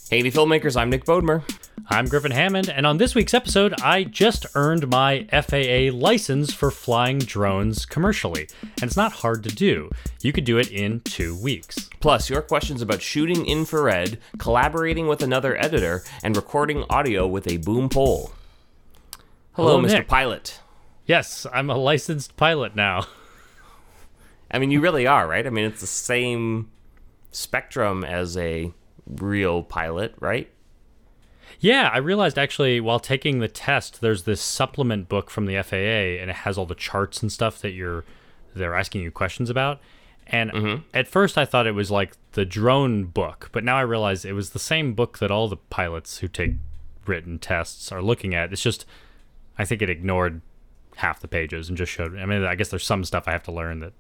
Hey, filmmakers, I'm Nick Bodmer. I'm Griffin Hammond, and on this week's episode, I just earned my FAA license for flying drones commercially, and it's not hard to do. You could do it in 2 weeks. Plus, your questions about shooting infrared, collaborating with another editor, and recording audio with a boom pole. Hello, Mr. Nick. Pilot. Yes, I'm a licensed pilot now. I mean, you really are, right? I mean, it's the same spectrum as a real pilot, right? Yeah, I realized actually while taking the test, there's this supplement book from the FAA, and it has all the charts and stuff that they're asking you questions about. And at first I thought it was like the drone book, but now I realize it was the same book that all the pilots who take written tests are looking at. It's just, I think it ignored half the pages and just showed, I mean, I guess there's some stuff I have to learn that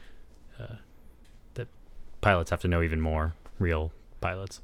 pilots have to know even more, real pilots.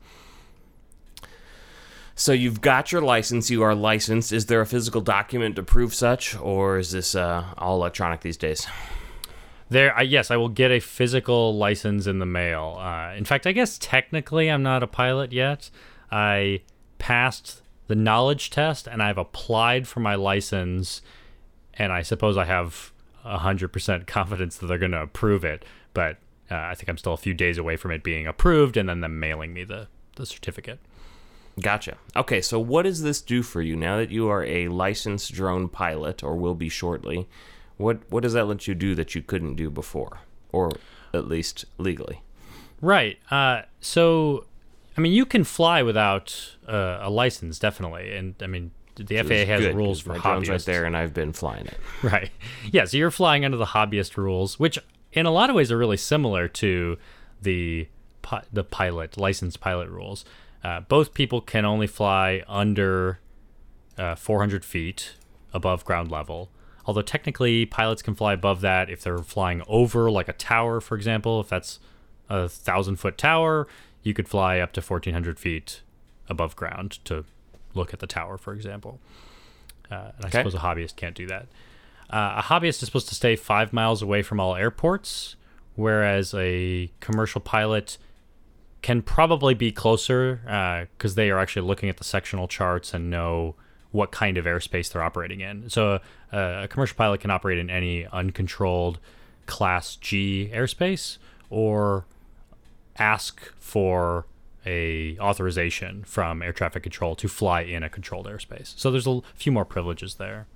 So you've got your license, you are licensed. Is there a physical document to prove such, or is this all electronic these days? Yes, I will get a physical license in the mail. In fact, I guess technically I'm not a pilot yet. I passed the knowledge test, and I've applied for my license, and I suppose I have 100% confidence that they're going to approve it, but I think I'm still a few days away from it being approved and then them mailing me the certificate. Gotcha. Okay, so what does this do for you now that you are a licensed drone pilot, or will be shortly? What does that let you do that you couldn't do before, or at least legally? Right. So, I mean, you can fly without a license, definitely. And, I mean, the FAA has Good, rules for my hobbyists. drone's right there, and I've been flying it. Right. Yeah, so you're flying under the hobbyist rules, which in a lot of ways are really similar to the licensed pilot rules. Both people can only fly under 400 feet above ground level. Although technically pilots can fly above that if they're flying over like a tower, for example. If that's a 1,000-foot tower, you could fly up to 1,400 feet above ground to look at the tower, for example. And I suppose a hobbyist can't do that. A hobbyist is supposed to stay 5 miles away from all airports, whereas a commercial pilot can probably be closer because they are actually looking at the sectional charts and know what kind of airspace they're operating in. So a commercial pilot can operate in any uncontrolled Class G airspace or ask for a authorization from air traffic control to fly in a controlled airspace. So there's a few more privileges there.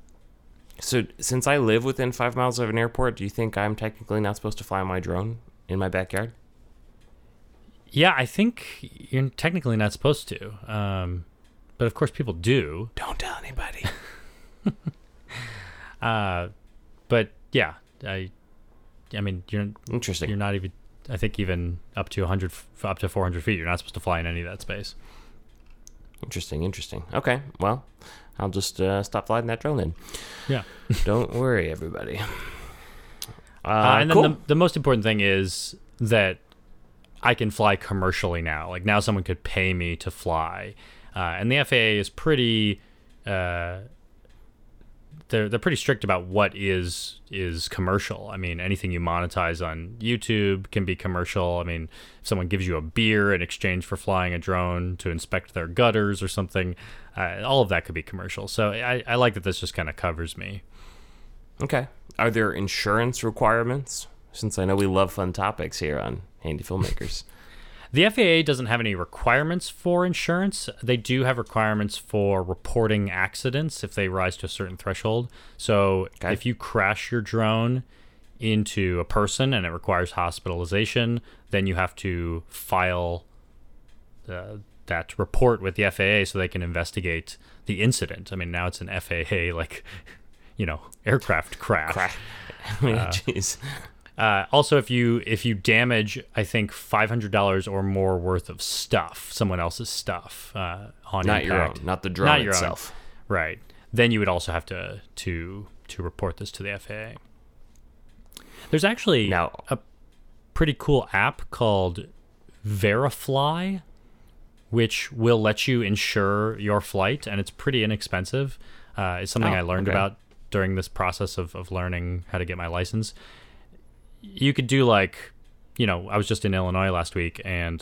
So since I live within 5 miles of an airport, do you think I'm technically not supposed to fly my drone in my backyard? Yeah, I think you're technically not supposed to. But of course people do. Don't tell anybody. But yeah, I mean, Interesting. You're not even, I think even up to 400 feet, you're not supposed to fly in any of that space. Interesting. Okay, well, I'll just stop flying that drone then. Yeah. Don't worry, everybody. And then cool. the most important thing is that I can fly commercially now. Like now someone could pay me to fly. And the FAA is pretty, they're pretty strict about what is commercial. I mean, anything you monetize on YouTube can be commercial. I mean, if someone gives you a beer in exchange for flying a drone to inspect their gutters or something, all of that could be commercial. So I like that this just kind of covers me. Okay. Are there insurance requirements? Since I know we love fun topics here on Handy Filmmakers. The FAA doesn't have any requirements for insurance. They do have requirements for reporting accidents if they rise to a certain threshold. So if you crash your drone into a person and it requires hospitalization, then you have to file that report with the FAA so they can investigate the incident. I mean, now it's an FAA, aircraft crash. Jeez. Also, if you damage, I think $500 or more worth of stuff, someone else's stuff, on not impact, your own, not the drone not your itself, own, right? Then you would also have to report this to the FAA. There's actually a pretty cool app called Verifly, which will let you insure your flight, and it's pretty inexpensive. It's something I learned about during this process of learning how to get my license. You could do I was just in Illinois last week, and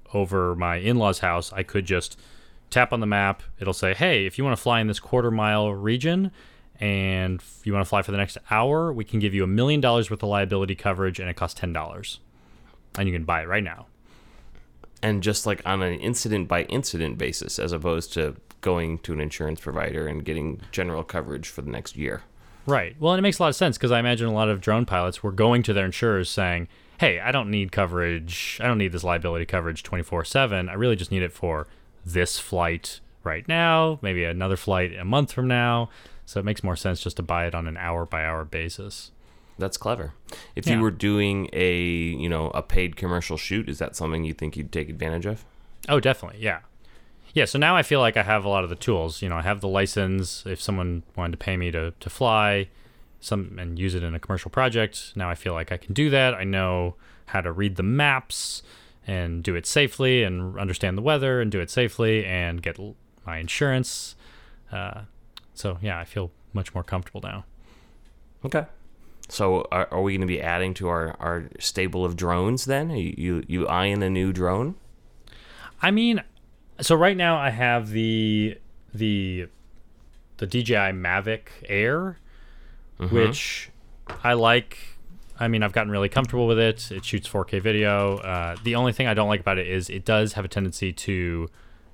over my in-laws' house, I could just tap on the map. It'll say, hey, if you want to fly in this quarter-mile region and if you want to fly for the next hour, we can give you $1 million worth of liability coverage, and it costs $10. And you can buy it right now. And just like on an incident-by-incident basis, as opposed to going to an insurance provider and getting general coverage for the next year. Right. Well, and it makes a lot of sense because I imagine a lot of drone pilots were going to their insurers saying, hey, I don't need coverage. I don't need this liability coverage 24/7. I really just need it for this flight right now, maybe another flight a month from now. So it makes more sense just to buy it on an hour-by-hour basis. That's clever. If you were doing a paid commercial shoot, is that something you think you'd take advantage of? Oh, definitely. Yeah. Yeah, so now I feel like I have a lot of the tools. I have the license. If someone wanted to pay me to fly and use it in a commercial project, now I feel like I can do that. I know how to read the maps and do it safely and understand the weather and do it safely and get my insurance. So, yeah, I feel much more comfortable now. Okay. So are we going to be adding to our stable of drones then? Are you eyeing a new drone? I mean, so right now I have the DJI Mavic Air, which I like. I mean, I've gotten really comfortable with it. It shoots 4K video. The only thing I don't like about it is it does have a tendency to,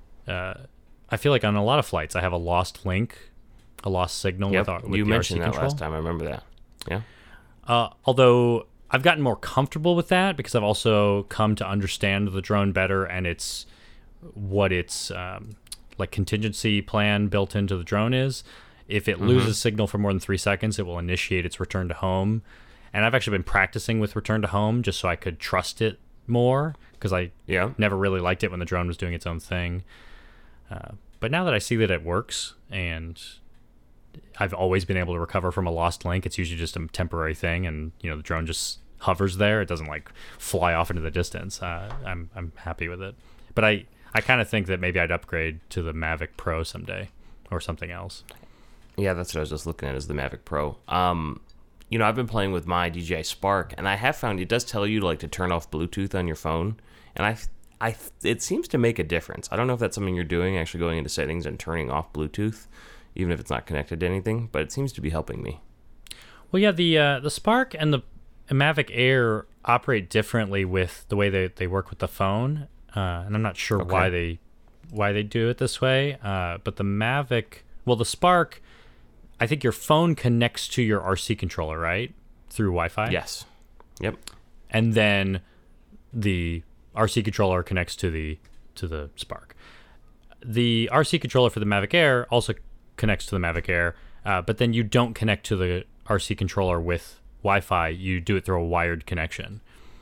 I feel like on a lot of flights I have a lost link, a lost signal with you the mentioned RC that control. last time. I remember that. Yeah. Although I've gotten more comfortable with that because I've also come to understand the drone better and what its like contingency plan built into the drone is. If it loses signal for more than 3 seconds, it will initiate its return to home. And I've actually been practicing with return to home just so I could trust it more because I never really liked it when the drone was doing its own thing. But now that I see that it works and I've always been able to recover from a lost link, it's usually just a temporary thing and the drone just hovers there. It doesn't like fly off into the distance. I'm happy with it. But I kind of think that maybe I'd upgrade to the Mavic Pro someday or something else. Yeah, that's what I was just looking at is the Mavic Pro. I've been playing with my DJI Spark, and I have found it does tell you to turn off Bluetooth on your phone, and it seems to make a difference. I don't know if that's something you're doing, actually going into settings and turning off Bluetooth, even if it's not connected to anything, but it seems to be helping me. Well, yeah, the Spark and the Mavic Air operate differently with the way they work with the phone, and I'm not sure why they do it this way. But the Spark, I think your phone connects to your RC controller, right, through Wi-Fi. Yes. Yep. And then the RC controller connects to the Spark. The RC controller for the Mavic Air also connects to the Mavic Air, but then you don't connect to the RC controller with Wi-Fi. You do it through a wired connection.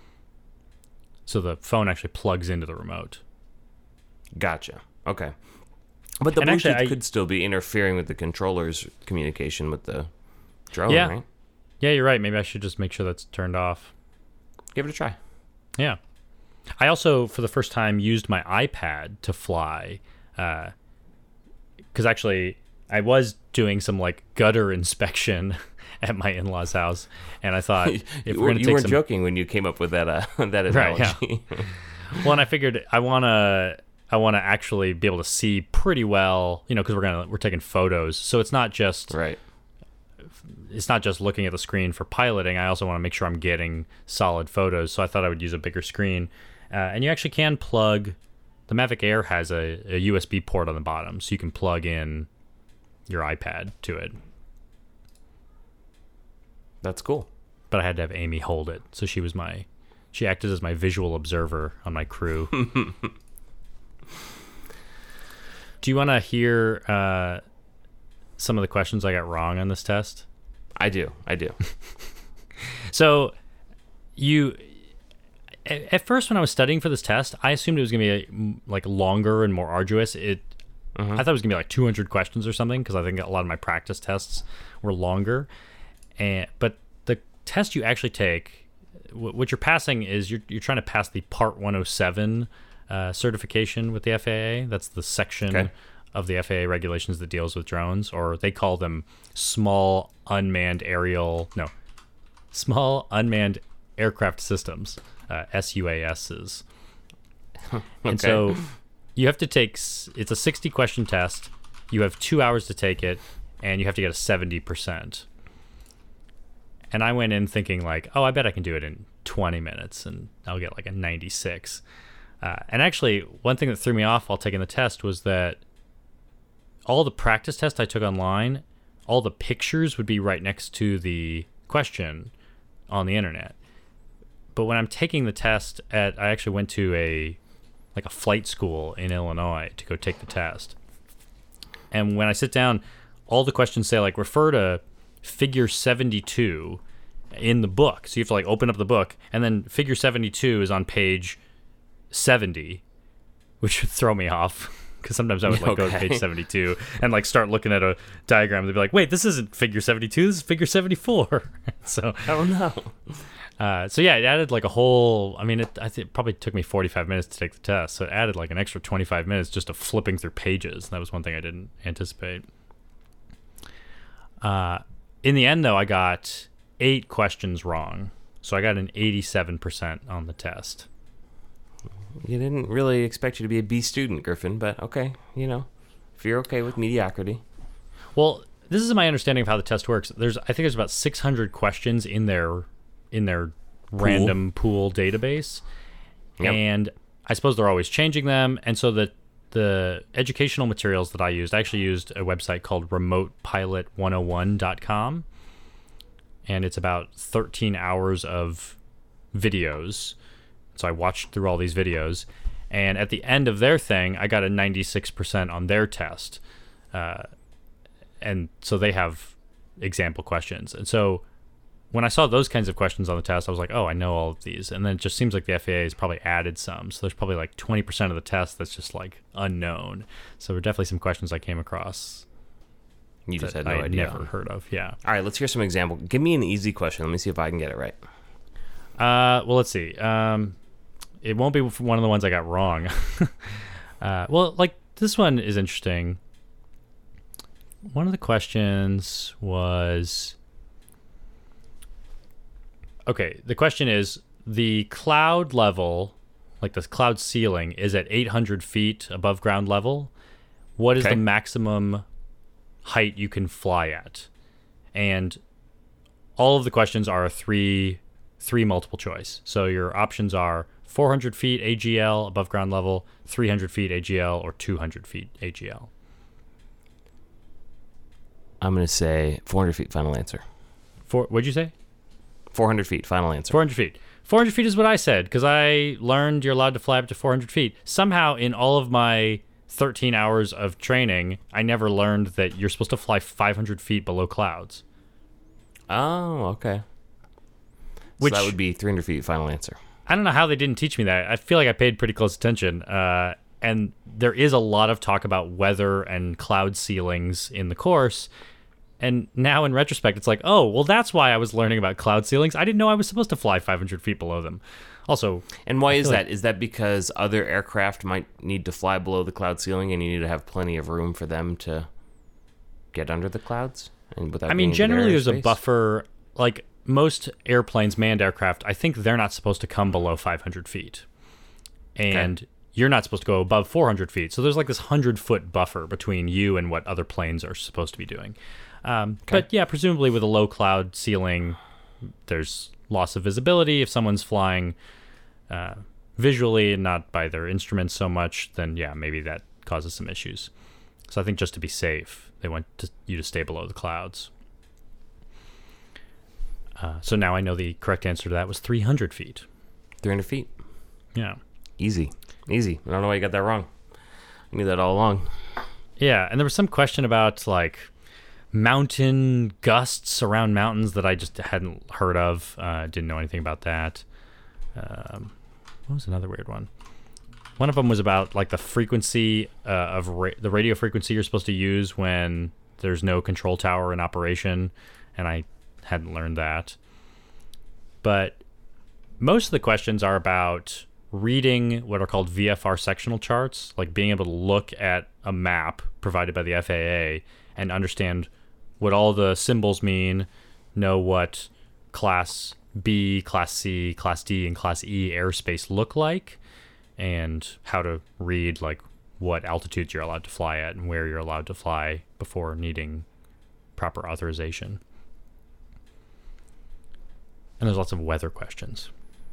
So the phone actually plugs into the remote. Gotcha. Okay. But the Bluetooth could still be interfering with the controller's communication with the drone, right? Yeah, you're right. Maybe I should just make sure that's turned off. Give it a try. Yeah. I also, for the first time, used my iPad to fly. Because actually, I was doing some gutter inspection at my in-laws' house, and I thought if we're going to you weren't joking when you came up with that that analogy. Right, yeah. Well, and I figured I want to actually be able to see pretty well, because we're taking photos, so it's not just right. It's not just looking at the screen for piloting. I also want to make sure I'm getting solid photos, so I thought I would use a bigger screen. And you actually can plug. The Mavic Air has a USB port on the bottom, so you can plug in your iPad to it. That's cool. But I had to have Amy hold it, so she acted as my visual observer on my crew. Do you want to hear some of the questions I got wrong on this test? I do. So at first when I was studying for this test, I assumed it was going to be longer and more arduous. I thought it was going to be 200 questions or something because I think a lot of my practice tests were longer. But the test you actually take, what you're passing is you're trying to pass the Part 107 certification with the FAA. That's the section of the FAA regulations that deals with drones, or they call them small unmanned aircraft systems, SUASs. And so you have to take, it's a 60 question test. You have 2 hours to take it, and you have to get a 70%. And I went in thinking like, oh, I bet I can do it in 20 minutes and I'll get like a 96. And actually, one thing that threw me off while taking the test was that all the practice tests I took online, all the pictures would be right next to the question on the internet. But when I'm taking the test I actually went to a flight school in Illinois to go take the test. And when I sit down, all the questions say like refer to figure 72 in the book. So you have to like open up the book, and then figure 72 is on page 70, which would throw me off. Because sometimes I would like go to page 72 and like start looking at a diagram. They'd be like, wait, this isn't figure 72, this is figure 74. So, oh no. So yeah, it added like a whole, I mean, I think it probably took me 45 minutes to take the test. So it added like an extra 25 minutes just to flipping through pages. That was one thing I didn't anticipate. In the end though, I got 8 questions wrong. So I got an 87% on the test. You didn't really expect you to be a B student, Griffin, but okay, if you're okay with mediocrity. Well, this is my understanding of how the test works. I think there's about 600 questions in their random pool database. Yep. And I suppose they're always changing them. And so the educational materials that I actually used a website called remotepilot101.com. And it's about 13 hours of videos. So I watched through all these videos, and at the end of their thing, I got a 96% on their test. And so they have example questions. And so when I saw those kinds of questions on the test, I was like, oh, I know all of these. And then it just seems like the FAA has probably added some. So there's probably like 20% of the test that's just like unknown. So there were definitely some questions I came across You just had no I idea. never heard of, yeah. All right, let's hear some example. Give me an easy question. Let me see if I can get it right. Well, let's see. It won't be one of the ones I got wrong. Well, like this one is interesting. One of the questions was, okay, the question is the cloud level, like the cloud ceiling, is at 800 feet above ground level. What is the maximum height you can fly at? And all of the questions are three multiple choice. So your options are 400 feet AGL above ground level, 300 feet AGL, or 200 feet AGL. I'm going to say 400 feet, final answer. What'd you say? 400 feet, final answer. 400 feet. 400 feet is what I said, because I learned you're allowed to fly up to 400 feet. Somehow, in all of my 13 hours of training, I never learned that you're supposed to fly 500 feet below clouds. Oh, okay. Which, so that would be 300 feet, final answer. I don't know how they didn't teach me that. I feel like I paid pretty close attention. And there is a lot of talk about weather and cloud ceilings in the course. And now in retrospect, it's like, oh, well, that's why I was learning about cloud ceilings. I didn't know I was supposed to fly 500 feet below them. Also, and why is that? Is that because other aircraft might need to fly below the cloud ceiling and you need to have plenty of room for them to get under the clouds? And without generally there's a buffer. Like most airplanes, manned aircraft, I think they're not supposed to come below 500 feet. And you're not supposed to go above 400 feet. So there's like this 100-foot buffer between you and what other planes are supposed to be doing. But yeah, presumably with a low cloud ceiling, there's loss of visibility. If someone's flying visually and not by their instruments so much, then yeah, maybe that causes some issues. So I think just to be safe, they want you to stay below the clouds. So now I know the correct answer to that was 300 feet. 300 feet. Yeah. Easy. I don't know why you got that wrong. I knew that all along. Yeah, and there was some question about like mountain gusts around mountains that I just hadn't heard of. Didn't know anything about that. What was another weird one? One of them was about like the frequency of the radio frequency you're supposed to use when there's no control tower in operation, and I hadn't learned that. But most of the questions are about reading what are called VFR sectional charts, like being able to look at a map provided by the FAA and understand what all the symbols mean, know what Class B, Class C, Class D, and Class E airspace look like, and how to read like what altitudes you're allowed to fly at and where you're allowed to fly before needing proper authorization. And there's lots of weather questions.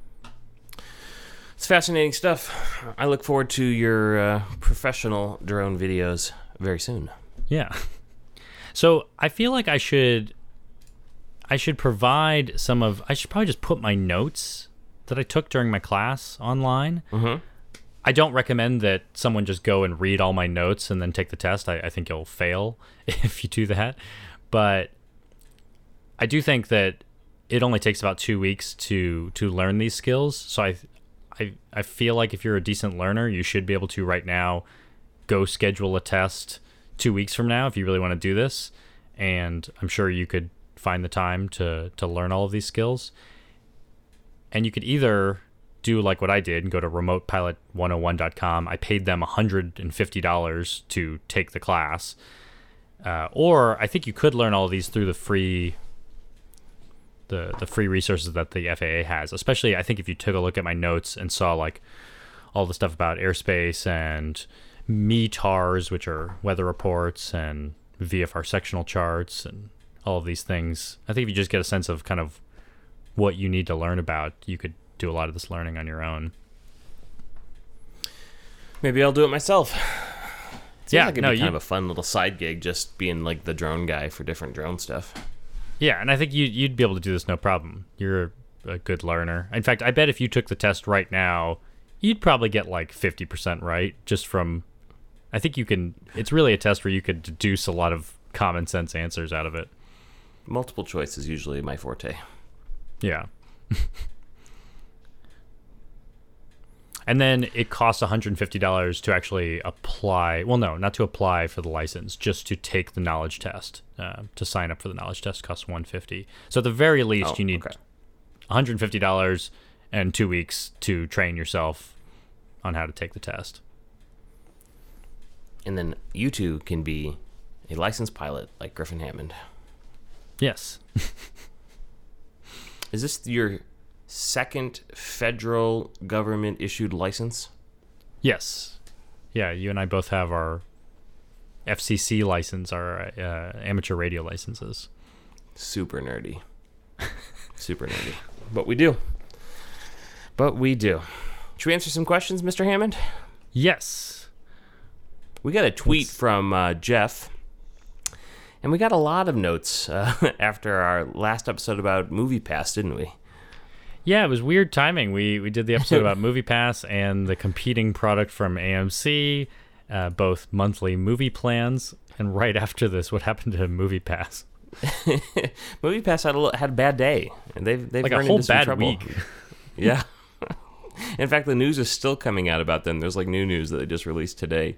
It's fascinating stuff. I look forward to your professional drone videos very soon. Yeah. So I feel like I should provide I should probably just put my notes that I took during my class online. Mm-hmm. I don't recommend that someone just go and read all my notes and then take the test. I think you'll fail if you do that. But I do think that it only takes about 2 weeks to learn these skills. So I feel like if you're a decent learner, you should be able to right now go schedule a test 2 weeks from now if you really want to do this. And I'm sure you could find the time to learn all of these skills. And you could either do like what I did and go to remotepilot101.com. I paid them $150 to take the class. Or I think you could learn all of these through the free resources that the FAA has. Especially, I think if you took a look at my notes and saw like all the stuff about airspace and METARs, which are weather reports, and VFR sectional charts and all of these things. I think if you just get a sense of kind of what you need to learn about, you could do a lot of this learning on your own. Maybe I'll do it myself. Yeah, like it'd be kind of a fun little side gig, just being like the drone guy for different drone stuff. Yeah, and I think you'd be able to do this no problem. You're a good learner. In fact, I bet if you took the test right now, you'd probably get like 50% right just from... I think you can... It's really a test where you could deduce a lot of common sense answers out of it. Multiple choice is usually my forte. Yeah. And then it costs $150 to actually apply. Well, no, not to apply for the license, just to take the knowledge test. To sign up for the knowledge test costs $150. So at the very least, you need $150 and 2 weeks to train yourself on how to take the test. And then you two can be a licensed pilot like Griffin Hammond. Yes. Is this your second federal government issued license? Yes. Yeah, you and I both have our FCC license, our amateur radio licenses. Super nerdy. Super nerdy. But we do. But we do. Should we answer some questions, Mr. Hammond? Yes. We got a tweet from Jeff. And we got a lot of notes after our last episode about MoviePass, didn't we? Yeah, it was weird timing. We did the episode about MoviePass and the competing product from AMC, both monthly movie plans. And right after this, what happened to MoviePass? MoviePass had a bad day, and they've like run a whole into some bad trouble. week. Yeah. In fact, the news is still coming out about them. There's like new news that they just released today.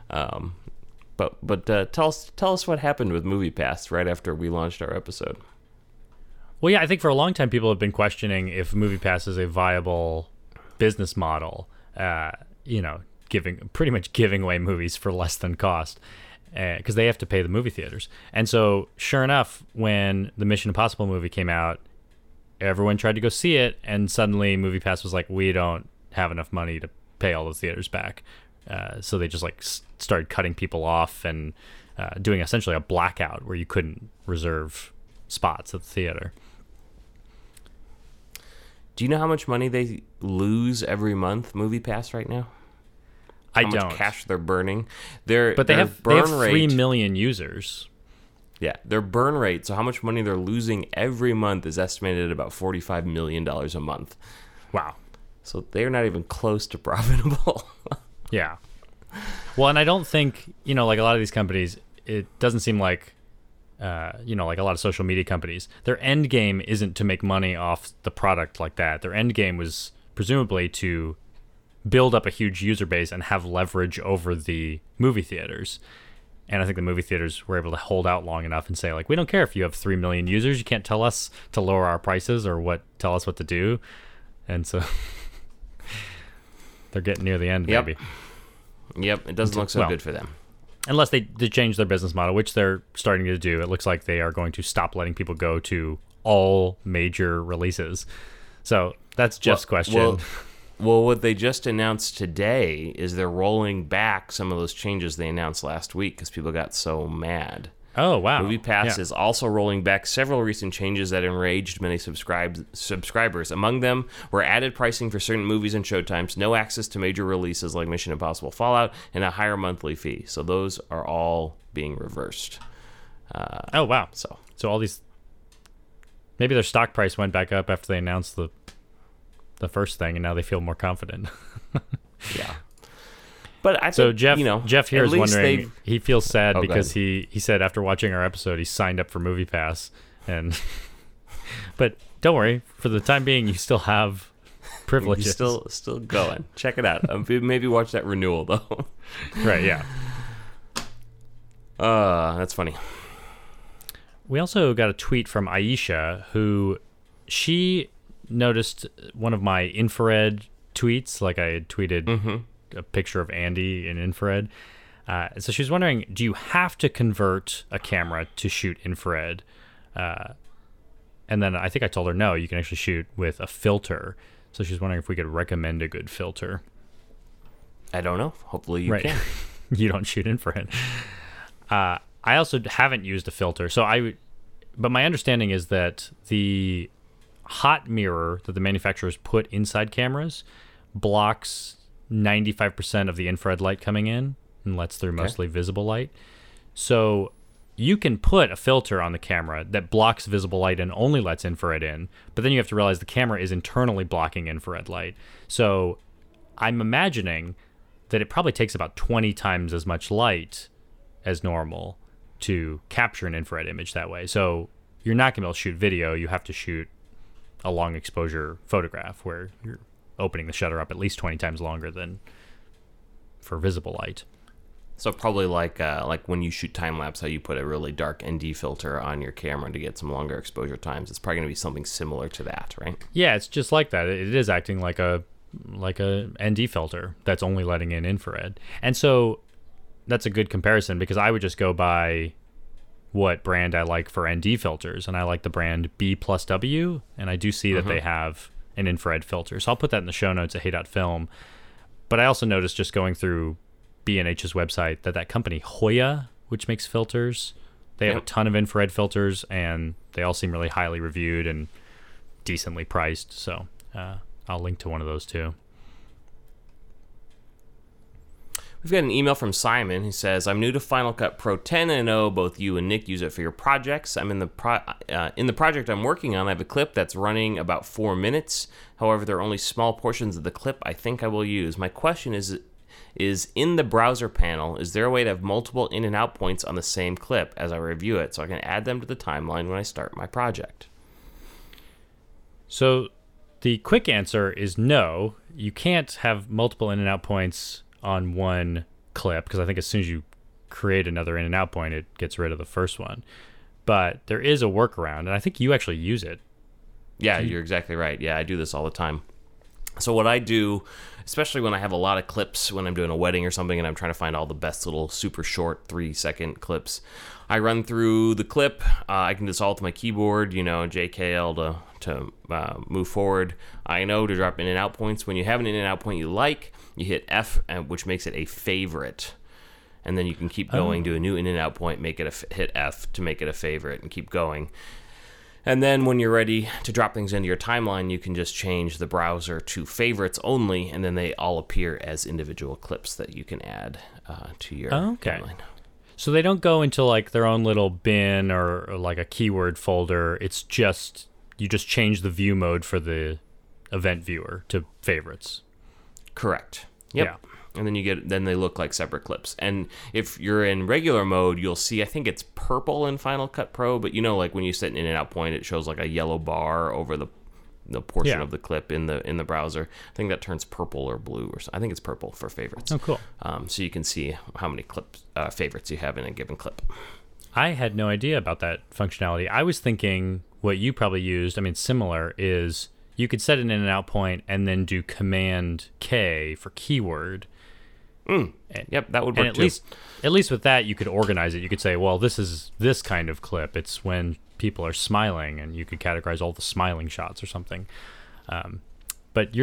But tell us what happened with MoviePass right after we launched our episode. Well, yeah, I think for a long time people have been questioning if MoviePass is a viable business model. Pretty much giving away movies for less than cost, because they have to pay the movie theaters. And so, sure enough, when the Mission Impossible movie came out, everyone tried to go see it, and suddenly MoviePass was like, we don't have enough money to pay all the theaters back. So they just started cutting people off and doing essentially a blackout where you couldn't reserve spots at the theater. Do you know how much money they lose every month, MoviePass, right now? How much don't. cash they're burning? But they have 3 million users. Yeah, their burn rate, so how much money they're losing every month, is estimated at about $45 million a month. Wow. So they're not even close to profitable. Yeah. Well, and I don't think, like a lot of these companies, it doesn't seem like, like a lot of social media companies, their end game isn't to make money off the product like that. Their end game was presumably to build up a huge user base and have leverage over the movie theaters. And I think the movie theaters were able to hold out long enough and say, like, we don't care if you have 3 million users. You can't tell us to lower our prices or tell us what to do. And so they're getting near the end, maybe. Yep, it doesn't look so good for them. Unless they change their business model, which they're starting to do. It looks like they are going to stop letting people go to all major releases. So that's Jeff's question. Well, what they just announced today is they're rolling back some of those changes they announced last week because people got so mad. Oh, wow. MoviePass Yeah. is also rolling back several recent changes that enraged many subscribers. Among them were added pricing for certain movies and showtimes, no access to major releases like Mission Impossible Fallout, and a higher monthly fee. So those are all being reversed. Oh, wow. So all these... Maybe their stock price went back up after they announced the first thing, and now they feel more confident. yeah. But I think, So Jeff, you know, Jeff here at is least wondering. they've- He feels sad Oh, go because ahead. he said after watching our episode he signed up for MoviePass, and but don't worry, for the time being you still have privileges. You're still going. Check it out. Maybe watch that renewal though. Right? Yeah. That's funny. We also got a tweet from Aisha, who she noticed one of my infrared tweets. Like I had tweeted a picture of Andy in infrared. So she was wondering, do you have to convert a camera to shoot infrared? And then I think I told her, no, you can actually shoot with a filter. So she's wondering if we could recommend a good filter. I don't know. Hopefully you Right. can. You don't shoot infrared. I also haven't used a filter. But my understanding is that the hot mirror that the manufacturers put inside cameras blocks 95% of the infrared light coming in and lets through mostly visible light. So you can put a filter on the camera that blocks visible light and only lets infrared in, but then you have to realize the camera is internally blocking infrared light. So I'm imagining that it probably takes about 20 times as much light as normal to capture an infrared image that way. So you're not going to be able to shoot video. You have to shoot a long exposure photograph where you're opening the shutter up at least 20 times longer than for visible light. So probably like when you shoot time lapse, how you put a really dark ND filter on your camera to get some longer exposure times. It's probably going to be something similar to that, right? Yeah, it's just like that. It is acting like a ND filter that's only letting in infrared. And so that's a good comparison because I would just go by what brand I like for ND filters, and I like the brand B+W, and I do see that they have an infrared filter. So I'll put that in the show notes at hey.film. But I also noticed just going through B&H's website that company Hoya, which makes filters, they have a ton of infrared filters, and they all seem really highly reviewed and decently priced. So I'll link to one of those too. We've got an email from Simon. He says, I'm new to Final Cut Pro 10 and I know both you and Nick use it for your projects. I'm in the project I'm working on. I have a clip that's running about 4 minutes. However, there are only small portions of the clip I think I will use. My question is in the browser panel, is there a way to have multiple in and out points on the same clip as I review it so I can add them to the timeline when I start my project? So the quick answer is no. You can't have multiple in and out points on one clip because I think as soon as you create another in and out point, it gets rid of the first one. But there is a workaround, and I think you actually use it. Yeah, you're exactly right. Yeah, I do this all the time. So what I do, especially when I have a lot of clips, when I'm doing a wedding or something and I'm trying to find all the best little super short 3-second clips, I run through the clip. I can do this all with my keyboard, JKL to move forward. I know to drop in and out points. When you have an in and out point you like, you hit F, which makes it a favorite. And then you can keep going, do a new in and out point, make it hit F to make it a favorite, and keep going. And then when you're ready to drop things into your timeline, you can just change the browser to favorites only, and then they all appear as individual clips that you can add to your timeline. So they don't go into like their own little bin or like a keyword folder. It's just, you just change the view mode for the event viewer to favorites. Correct. Yep. Yeah. And then they look like separate clips. And if you're in regular mode, you'll see, I think it's purple in Final Cut Pro, but like when you set an in and out point, it shows like a yellow bar over the portion of the clip in the browser. I think that turns purple or blue or something. I think it's purple for favorites. Oh, cool. So you can see how many favorites you have in a given clip. I had no idea about that functionality. I was thinking what you probably used, similar, is you could set an in and out point and then do Command K for keyword. Yep, that would work and too. At least with that, you could organize it. You could say, well, this is this kind of clip. It's when people are smiling, and you could categorize all the smiling shots or something. But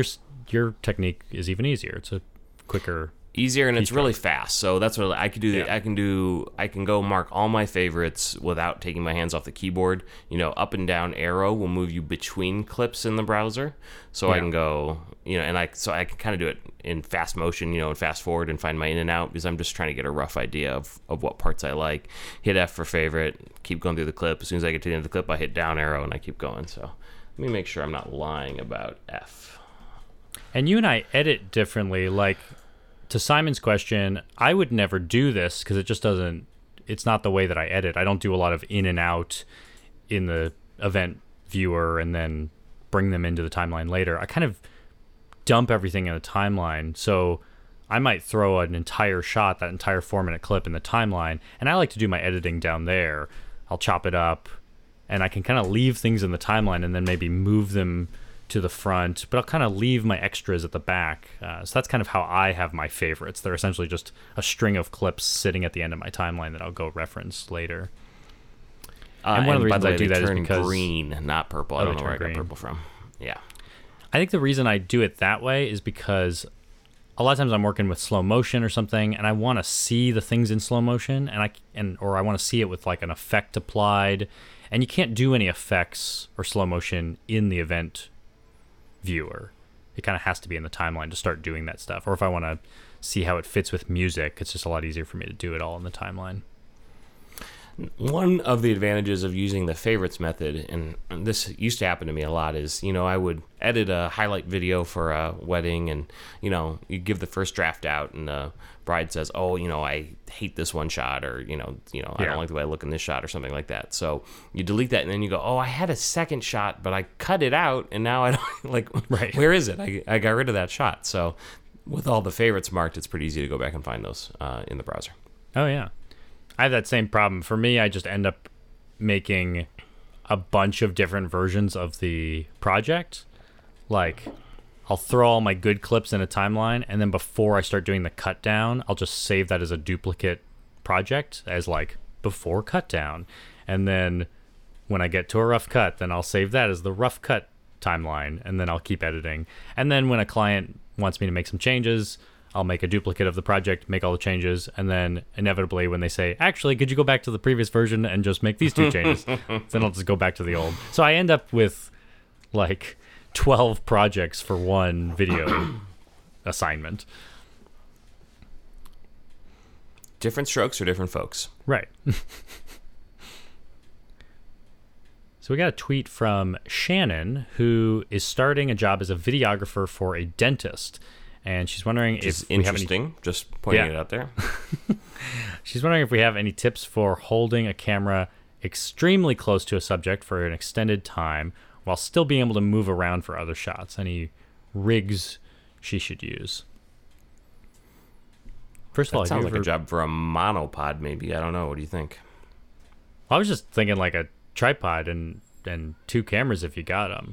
your technique is even easier. It's a quicker. Easier, and it's really fast. So that's what I could do. Yeah. I can go mark all my favorites without taking my hands off the keyboard. Up and down arrow will move you between clips in the browser. So I can go, and I can kind of do it in fast motion, and fast forward and find my in and out, because I'm just trying to get a rough idea of what parts I like. Hit F for favorite, keep going through the clip. As soon as I get to the end of the clip, I hit down arrow and I keep going. So let me make sure I'm not lying about F. And you and I edit differently, like, to Simon's question, I would never do this because it's not the way that I edit. I don't do a lot of in and out in the event viewer and then bring them into the timeline later. I kind of dump everything in the timeline. So I might throw an entire shot, that entire 4-minute clip in the timeline, and I like to do my editing down there. I'll chop it up, and I can kind of leave things in the timeline and then maybe move them to the front, but I'll kind of leave my extras at the back. So that's kind of how I have my favorites. They're essentially just a string of clips sitting at the end of my timeline that I'll go reference later. And one of the reasons I do that is because green, not purple. I don't know where I got purple from. Yeah. I think the reason I do it that way is because a lot of times I'm working with slow motion or something, and I want to see the things in slow motion, or I want to see it with like an effect applied, and you can't do any effects or slow motion in the event viewer. It kind of has to be in the timeline to start doing that stuff. Or if I want to see how it fits with music, it's just a lot easier for me to do it all in the timeline. One of the advantages of using the favorites method, and this used to happen to me a lot, is, I would edit a highlight video for a wedding, and, you give the first draft out, and the bride says, oh, I hate this one shot, or, I don't like the way I look in this shot, or something like that. So you delete that, and then you go, oh, I had a second shot, but I cut it out, and now I don't, right. Where is it? I got rid of that shot. So with all the favorites marked, it's pretty easy to go back and find those in the browser. Oh, yeah. I have that same problem. For me, I just end up making a bunch of different versions of the project. Like, I'll throw all my good clips in a timeline, and then before I start doing the cut down, I'll just save that as a duplicate project as like before cut down. And then when I get to a rough cut, then I'll save that as the rough cut timeline, and then I'll keep editing. And then when a client wants me to make some changes, I'll make a duplicate of the project, make all the changes, and then inevitably when they say, actually, could you go back to the previous version and just make these 2 changes? Then I'll just go back to the old. So I end up with like 12 projects for one video assignment. Different strokes for different folks. Right. So we got a tweet from Shannon, who is starting a job as a videographer for a dentist. And she's wondering if we have any... Just pointing it out there. She's wondering if we have any tips for holding a camera extremely close to a subject for an extended time while still being able to move around for other shots. Any rigs she should use? First of all, sounds like a job for a monopod, maybe. I don't know. What do you think? I was just thinking like a tripod and 2 cameras if you got them.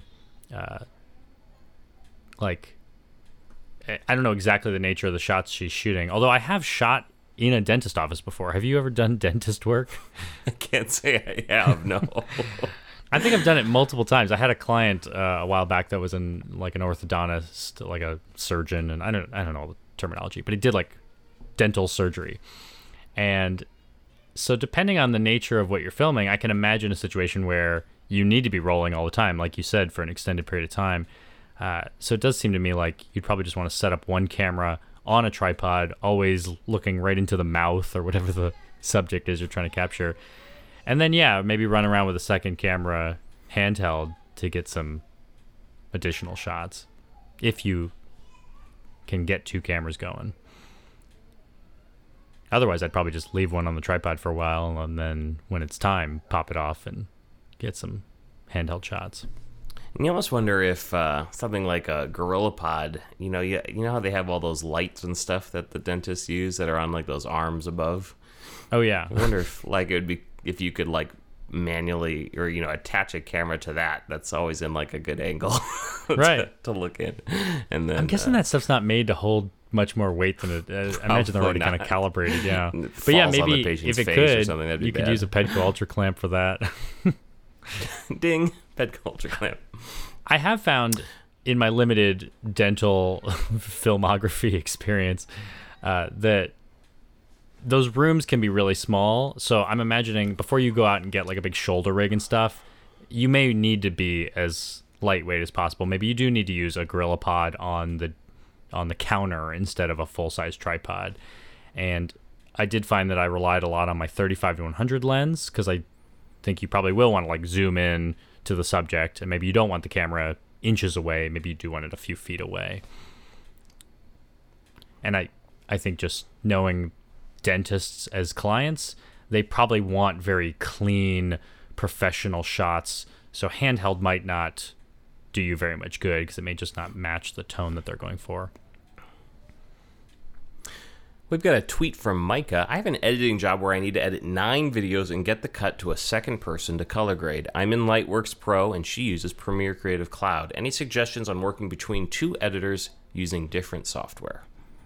I don't know exactly the nature of the shots she's shooting, although I have shot in a dentist office before. Have you ever done dentist work? I can't say I have, no. I think I've done it multiple times. I had a client a while back that was in like an orthodontist, like a surgeon, and I don't know the terminology, but he did like dental surgery. And so depending on the nature of what you're filming, I can imagine a situation where you need to be rolling all the time, like you said, for an extended period of time. So it does seem to me like you'd probably just want to set up one camera on a tripod, always looking right into the mouth or whatever the subject is you're trying to capture. And then, maybe run around with a second camera handheld to get some additional shots if you can get 2 cameras going. Otherwise, I'd probably just leave one on the tripod for a while, and then when it's time, pop it off and get some handheld shots. You almost wonder if something like a GorillaPod, you know how they have all those lights and stuff that the dentists use that are on like those arms above? Oh, yeah. I wonder if it would be if you could like manually or attach a camera to that. That's always in like a good angle right to look in. And then I'm guessing that stuff's not made to hold much more weight than it. I imagine they're already kind of calibrated. Yeah, but maybe if it could, you could use a Pedco Ultra clamp for that. Ding, Pedco Ultra clamp. I have found in my limited dental filmography experience, that those rooms can be really small. So I'm imagining before you go out and get like a big shoulder rig and stuff, you may need to be as lightweight as possible. Maybe you do need to use a GorillaPod on the counter instead of a full-size tripod. And I did find that I relied a lot on my 35 to 100 lens, because I think you probably will want to like zoom in to the subject, and maybe you don't want the camera inches away, maybe you do want it a few feet away. And I think just knowing dentists as clients, they probably want very clean, professional shots, so handheld might not do you very much good because it may just not match the tone that they're going for. We've got a tweet from Micah. I have an editing job where I need to edit 9 videos and get the cut to a second person to color grade. I'm in Lightworks Pro, and she uses Premiere Creative Cloud. Any suggestions on working between 2 editors using different software?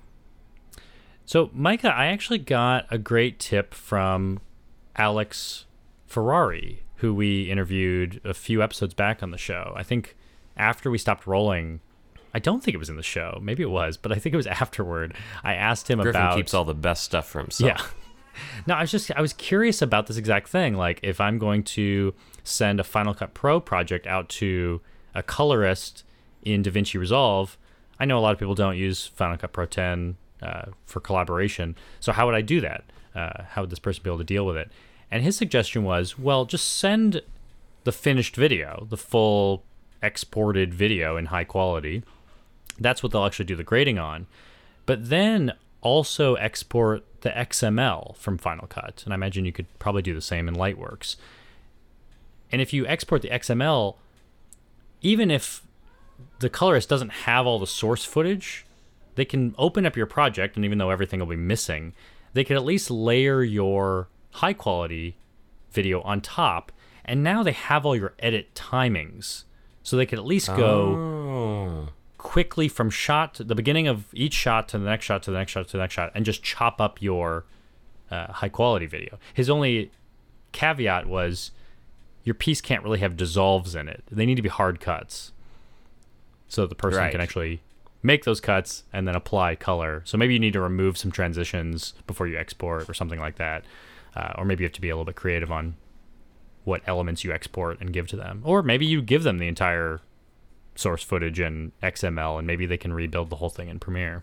So, Micah, I actually got a great tip from Alex Ferrari, who we interviewed a few episodes back on the show. I think after we stopped rolling, I don't think it was in the show. Maybe it was, but I think it was afterward. I asked him Griffin about... keeps all the best stuff for himself. Yeah. No, I was curious about this exact thing. Like, if I'm going to send a Final Cut Pro project out to a colorist in DaVinci Resolve, I know a lot of people don't use Final Cut Pro 10 for collaboration. So how would I do that? How would this person be able to deal with it? And his suggestion was, well, just send the finished video, the full exported video in high quality. That's what they'll actually do the grading on. But then also export the XML from Final Cut. And I imagine you could probably do the same in Lightworks. And if you export the XML, even if the colorist doesn't have all the source footage, they can open up your project, and even though everything will be missing, they can at least layer your high quality video on top, and now they have all your edit timings. So they could at least go quickly from shot to the beginning of each shot to the next shot to the next shot to the next shot, and just chop up your high quality video. His only caveat was your piece can't really have dissolves in it. They need to be hard cuts, so the person can actually make those cuts and then apply color. So maybe you need to remove some transitions before you export or something like that. Or maybe you have to be a little bit creative on what elements you export and give to them. Or maybe you give them the entire source footage in XML, and maybe they can rebuild the whole thing in Premiere.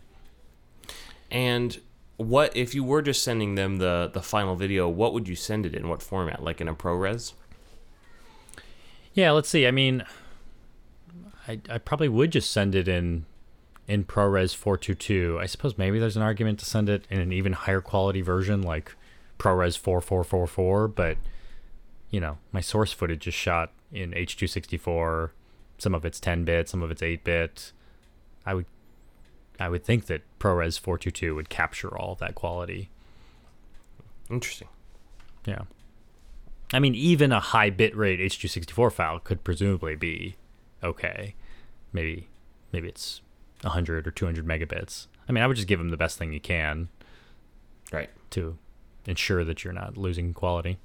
And what if you were just sending them the final video, what would you send it in? What format? Like in a ProRes? Yeah, let's see. I mean, I probably would just send it in ProRes 422. I suppose maybe there's an argument to send it in an even higher quality version like ProRes 4444, but you know, my source footage is shot in H.264. Some of it's 10-bit, some of it's 8-bit. I would think that ProRes 422 would capture all of that quality. Interesting. Yeah. I mean, even a high bitrate H.264 file could presumably be okay. Maybe it's 100 or 200 megabits. I mean, I would just give them the best thing you can, right, to ensure that you're not losing quality.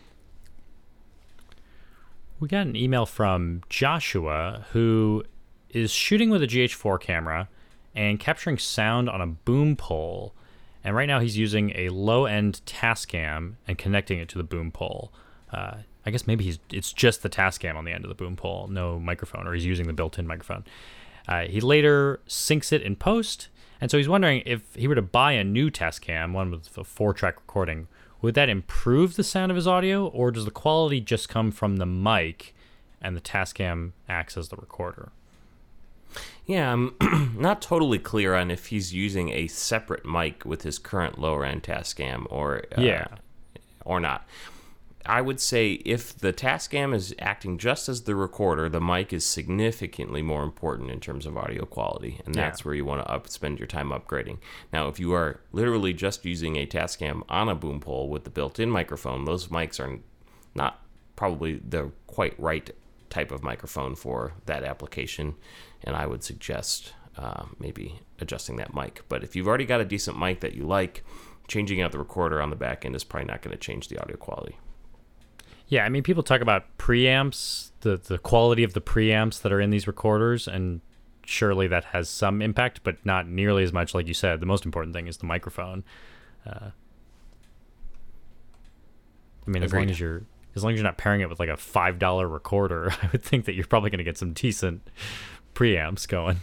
We got an email from Joshua, who is shooting with a GH4 camera and capturing sound on a boom pole. And right now he's using a low-end Tascam and connecting it to the boom pole. I guess maybe it's just the Tascam on the end of the boom pole, no microphone, or he's using the built-in microphone. He later syncs it in post, and so he's wondering if he were to buy a new Tascam, one with a 4-track recording, would that improve the sound of his audio, or does the quality just come from the mic and the Tascam acts as the recorder? Yeah, I'm not totally clear on if he's using a separate mic with his current lower-end Tascam or not. I would say if the Tascam is acting just as the recorder, the mic is significantly more important in terms of audio quality, and that's where you want to spend your time upgrading. Now, if you are literally just using a Tascam on a boom pole with the built-in microphone, those mics are not probably the quite right type of microphone for that application, and I would suggest maybe adjusting that mic. But if you've already got a decent mic that you like, changing out the recorder on the back end is probably not going to change the audio quality. Yeah, I mean, people talk about preamps, the quality of the preamps that are in these recorders, and surely that has some impact, but not nearly as much. Like you said, the most important thing is the microphone. I mean, as long as you're not pairing it with like a $5 recorder, I would think that you're probably going to get some decent preamps going.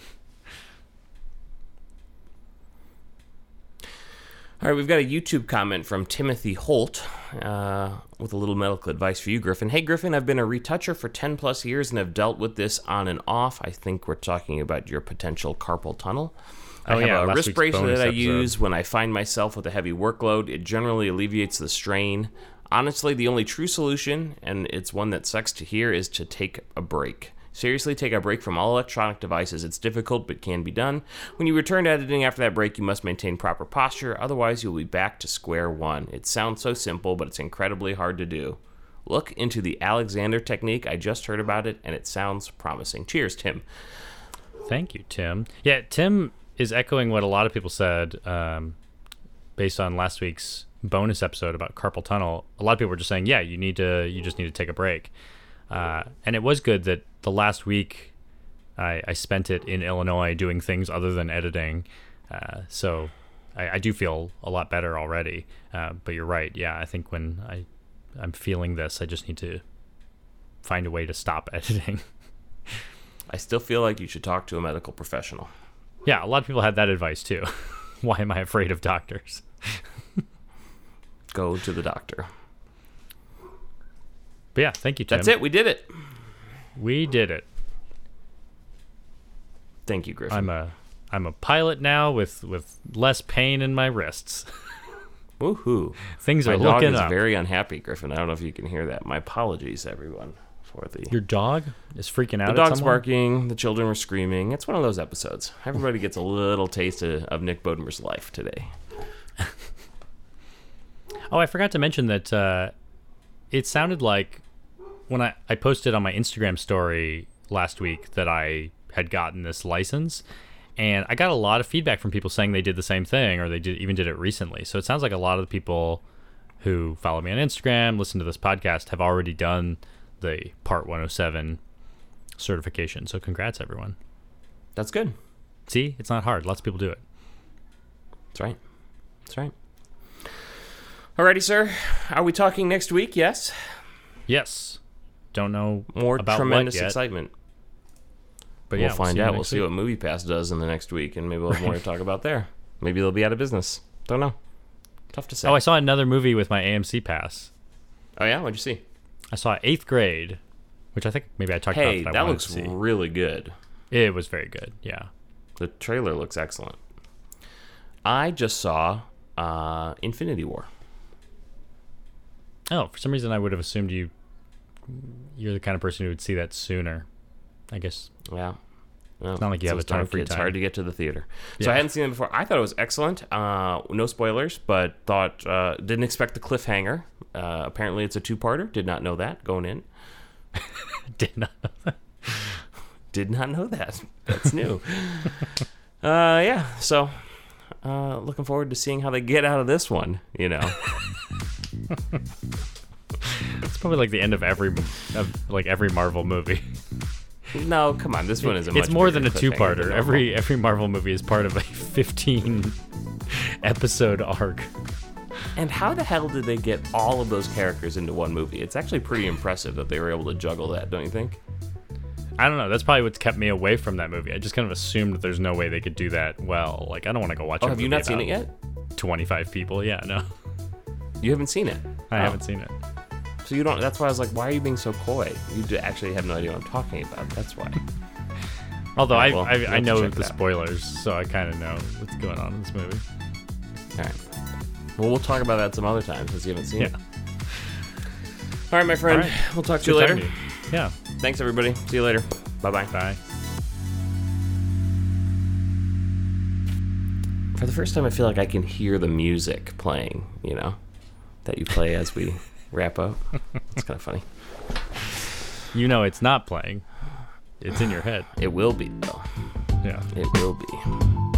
All right, we've got a YouTube comment from Timothy Holt with a little medical advice for you, Griffin. Hey, Griffin, I've been a retoucher for 10 plus years and have dealt with this on and off. I think we're talking about your potential carpal tunnel. I have a wrist bracelet that I use when I find myself with a heavy workload. It generally alleviates the strain. Honestly, the only true solution, and it's one that sucks to hear, is to take a break. Seriously, take a break from all electronic devices. It's difficult, but can be done. When you return to editing after that break, you must maintain proper posture. Otherwise, you'll be back to square one. It sounds so simple, but it's incredibly hard to do. Look into the Alexander technique. I just heard about it, and it sounds promising. Cheers, Tim. Thank you, Tim. Yeah, Tim is echoing what a lot of people said based on last week's bonus episode about carpal tunnel. A lot of people were just saying, yeah, you just need to take a break. And it was good that the last week I spent it in Illinois doing things other than editing. So I do feel a lot better already. But you're right. Yeah, I think when I'm feeling this, I just need to find a way to stop editing. I still feel like you should talk to a medical professional. Yeah, a lot of people had that advice too. Why am I afraid of doctors? Go to the doctor. But yeah, thank you, Tim. That's it. We did it. We did it. Thank you, Griffin. I'm a pilot now with less pain in my wrists. Woohoo! Things are looking looking up. My dog up. is very unhappy, Griffin. I don't know if you can hear that. My apologies, everyone, for the. Your dog is freaking out. The at dog's someone? barking. The children were screaming. It's one of those episodes. Everybody gets a little taste of Nick Bodemer's life today. Oh, I forgot to mention that it sounded like when I posted on my Instagram story last week that I had gotten this license, and I got a lot of feedback from people saying they did the same thing or they even did it recently. So it sounds like a lot of the people who follow me on Instagram, listen to this podcast, have already done the Part 107 certification. So congrats, everyone. That's good. See, it's not hard. Lots of people do it. That's right. That's right. Alrighty, sir. Are we talking next week? Yes. Yes. Don't know More about tremendous what yet, excitement. but We'll yeah, find see you out. We'll next see week. what MoviePass does in the next week, and maybe we'll have more to talk about there. Maybe they'll be out of business. Don't know. Tough to say. Oh, I saw another movie with my AMC pass. Oh, yeah? What'd you see? I saw 8th Grade, which I think maybe I talked about. Hey, that looks really good. It was very good. Yeah. The trailer looks excellent. I just saw Infinity War. Oh, for some reason I would have assumed you're the kind of person who would see that sooner. I guess. Yeah. Well, It's not like you have a ton of free It's time. hard to get to the theater. So Yeah. I hadn't seen it before. I thought it was excellent. No spoilers, but didn't expect the cliffhanger. Apparently it's a two-parter. Did not know that going in. Did not know that. Did not know that. That's new. Yeah. So looking forward to seeing how they get out of this one, you know. It's probably like the end of every Marvel movie. No, come on. This one is a much It's more bigger than a cliffhanger two-parter. than normal. Every Marvel movie is part of a 15 episode arc. And how the hell did they get all of those characters into one movie? It's actually pretty impressive that they were able to juggle that, don't you think? I don't know. That's probably what's kept me away from that movie. I just kind of assumed that there's no way they could do that well. Like, I don't want to go watch a Have movie you not seen it about yet? 25 people. Yeah, no. You haven't seen it? I Oh. haven't seen it. So you don't. That's why I was like, why are you being so coy? You actually have no idea what I'm talking about. That's why. Although Yeah, well, I you'll have to know check the it out. spoilers, so I kind of know what's going on in this movie. All right. Well, we'll talk about that some other time since you haven't seen Yeah. it. All right, my friend. All right. We'll talk to you Good later. talking to you. Yeah. Thanks, everybody. See you later. Bye-bye. Bye. For the first time, I feel like I can hear the music playing, you know, that you play as we wrap up. It's kind of funny. You know it's not playing. It's in your head. It will be, though. Yeah. It will be.